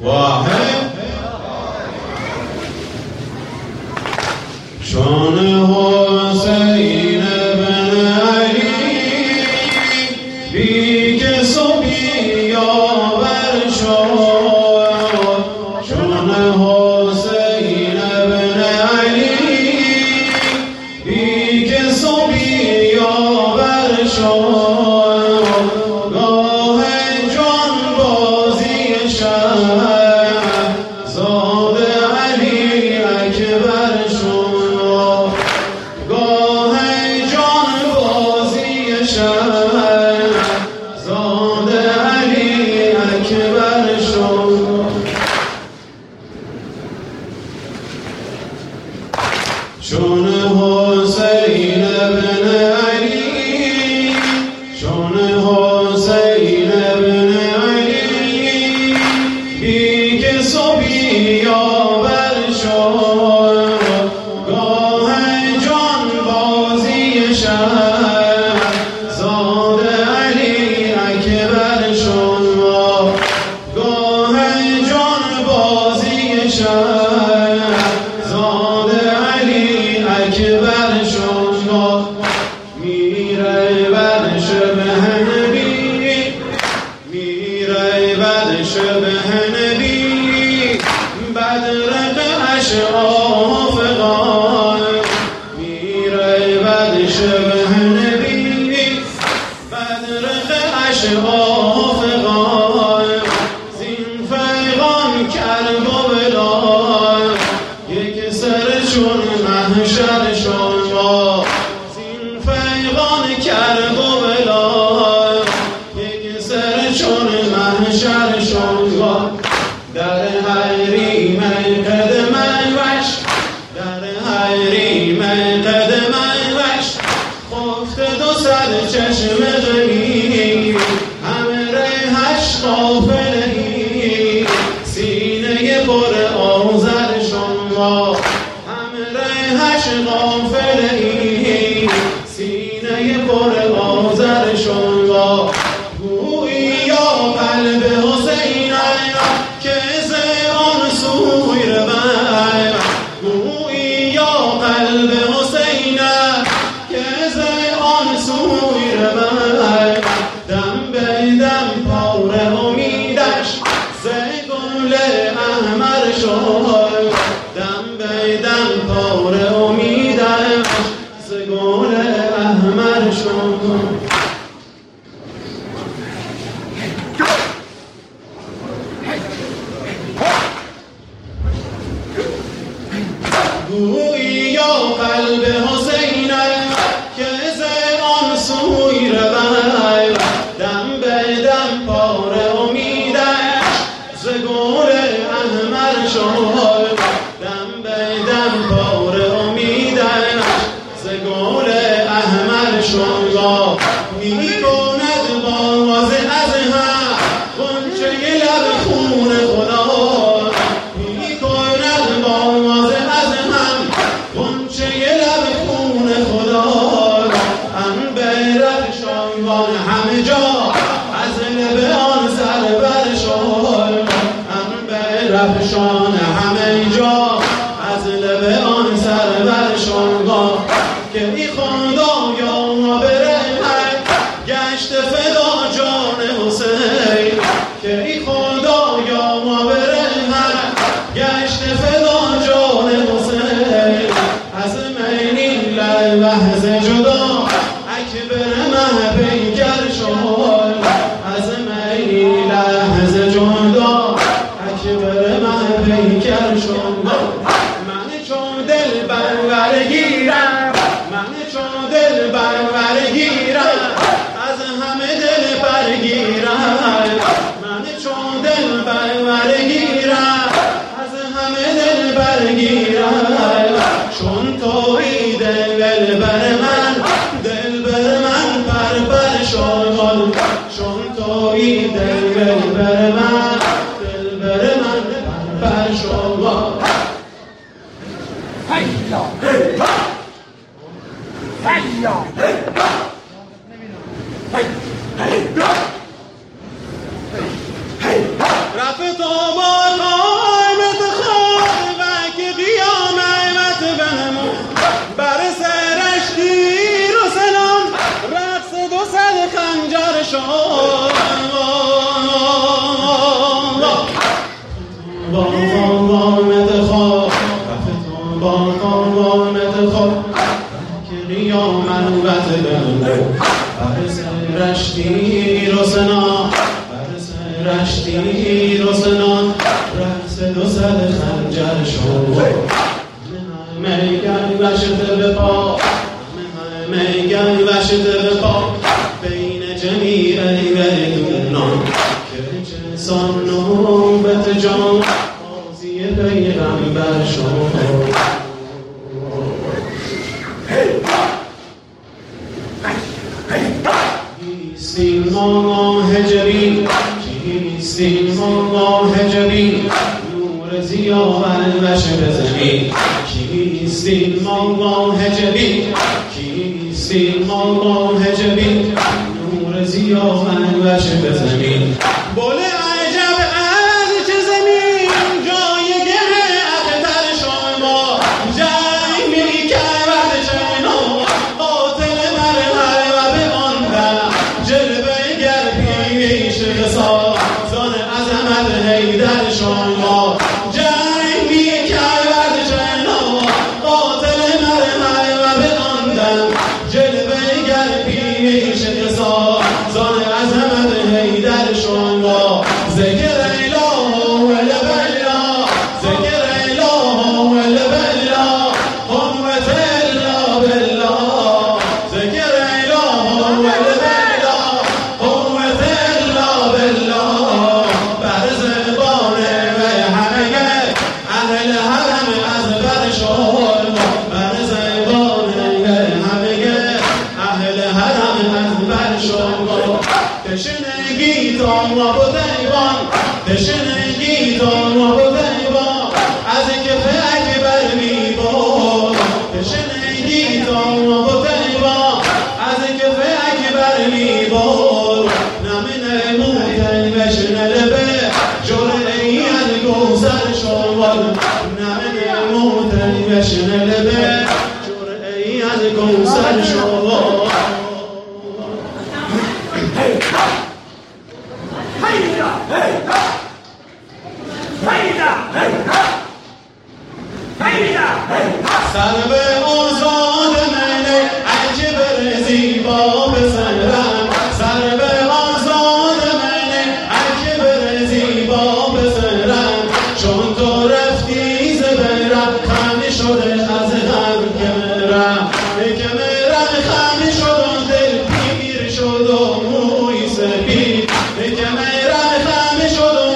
واحد چون حسین بن علی بی کس و بی یاور شد چون حسین بن علی بی کس و بی یاور شد گاه جان بازی شهزاد علی اکبر شد گاه جان بازی شهزاد علی اکبر شد چون حسین بن علی چون حسین بن علی بی کس و بی یاور شد گاه جان بازی شهزاد علی اکبر شد گاه جان بازی شهزاد علی اکبر شد میره بر شبه نبی میره بر شبه نبی بدرق اشراف غای میره بر شبه نبی بدرق اشراف غای زین فیغان کرب و بلای یک سر چون محشر شما زین فیغان کرب و بلای یک سر چون محشر شما در حریم قدم وش در حریم قدم وش خفته دو سر چشم غمی همه ریحش غافلهی سینه پر آذر شما همه ریحش غافلهی سینه پر آذر شما گویی یا قلب حسین که زیان سوی روی گویی یا قلب حسین که زیان سوی روی دم به دم پاره امیدش ز گل احمر شد دم به دم پاره امیدش ز گل احمر شد گویی یا قلب حسین که زیان سوی روی دم به دم پاره امیدش ز گل احمر شد دم به دم پاره امیدش ز گل احمر شد می کند باز از هم غنچه لب خون خدا می کند باز از هم غنچه لب خون خدا انبه رخشانوان همه جا از لب آن سر بر شد انبه رخشان همه جا از لب آن سر بر شد که ای خدایا بره گشت فدا جان حسین که ای خدایا بره گشت فدا جان حسین از مینین لحظه جدا اکبر مه پیکر شد از مینین لحظه جدا اکبر مه پیکر شد من چون دل برگیرم من چون دل برگیرم از همه دل برگیرم من چون دل برگیرم از همه دل برگیرم چون تویی دل بر من پر شد چون تویی دل بر من پر شد رفت آمان رشتی رسنان رقص دو سر خنجر شد میگن وشته به پا میگن وشته به پا بین جمیع ایوردونان که چنسان نوبت جان آزی پیغمبر شد کیستیم ما هجبی کیستیم ما هجبی نور زیاور وش بزنی کیستیم ما هجبی کیستیم ما هجبی نور زیاور وش بزنی بوله عجب از چه زمین جای گره اختر شما جنگ می کرد چنا قاتل مرمر و به آن در جلوه گر پیش سازان عظمت حیدر شما جنگ می کرد چنا قاتل مرمر و به آن در جلوه گر پیش سازان عظمت حیدر شما ذکر اله والبلا ذکر اله والبلا قوت الا بالله ذکر اله والبلا قوت الا بالله بر زبان و همه اهل حرم از بر شما بر زبان و همه اهل حرم از بر شما تشنگی تا مبتیبان تشنگی تا مبتیبان از کف اکبر میبار تشنگی تا مبتیبان از کف اکبر میبار نمین موتن بشنل به جرعی از گوزر شمال نمین موتن بشنل به جرعی از گوزر شمال سر به آزاد منه اگه بر زیبا بسنرم سر به آزاد منه اگه بر زیبا بسنرم چون تو رفتی زبرم خمی شده از هم که مرم خمی شد و دل پیر شد و